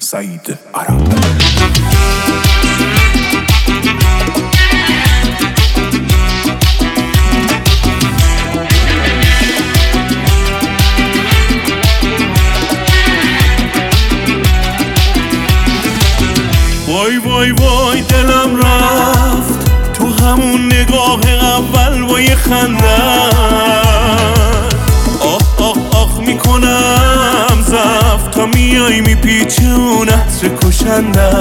سعید عرب. وای وای وای دلم رفت تو همون نگاه اول با یه خنده. آه آه آه میکنم زفت تا میای میپیچون عطر کشنده.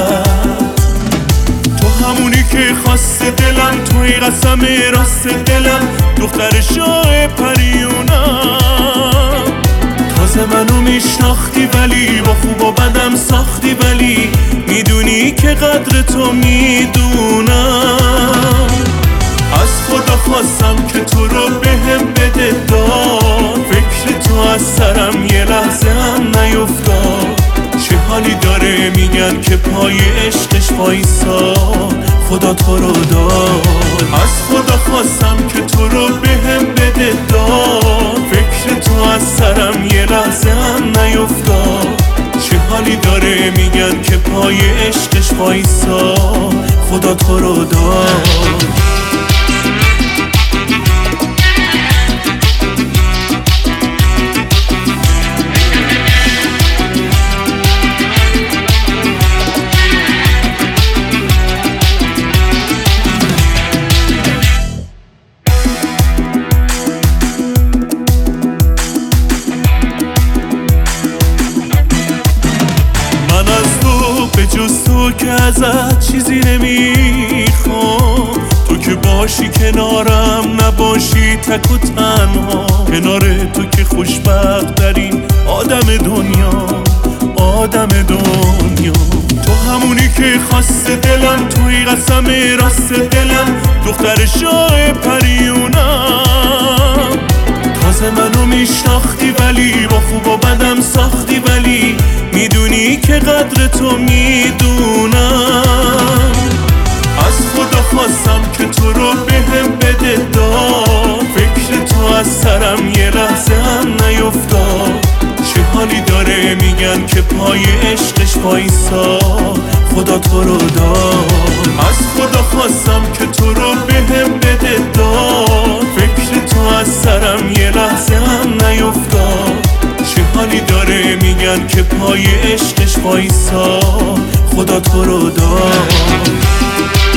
تو همونی که خواسته دلم، توی قسم راست دلم، دختر شاه پریونم. تازه منو میشناختی ولی با خوب و بدم ساختی، ولی میدونی که قدر تو میدونم. از خدا خواستم که تو رو بهم بده داد، فکر تو از سرم یه لحظه هم نیفتاد. چه حالی داره میگن که پای عشقش وایساد، خدا تو رو داد. از خدا خواستم که تو رو بهم بده داد، فکر تو از سرم یه لحظه هم نیفتاد. چه حالی داره میگن که پای عشقش وایساد، خدا تو رو داد. به جز تو که ازت چیزی نمیخوام، تو که باشی کنارم، نباشی تک و تنها. کنار تو که خوشبخت ترین آدم دنیا، آدم دنیا. تو همونی که خواسته دلم، توی قسم راست دلم، دختر شاه پریونم. تازه منو میشناختی ولی با خوب و بدم ساختی، ولی میدونی که قدر تو میدونم. از خدا خواستم که تو رو بهم بده داد، فکر تو از سرم یه لحظه هم نیفتاد. چه حالی داره میگن که پای عشقش وایساد، خدا تو رو داد. از خدا خواستم که تو رو بهم بده داد، فکر تو از سرم یه لحظه هم نیفتاد. چه حالی داره میگن که پای عشقش وایساد، خدا تو رو داد.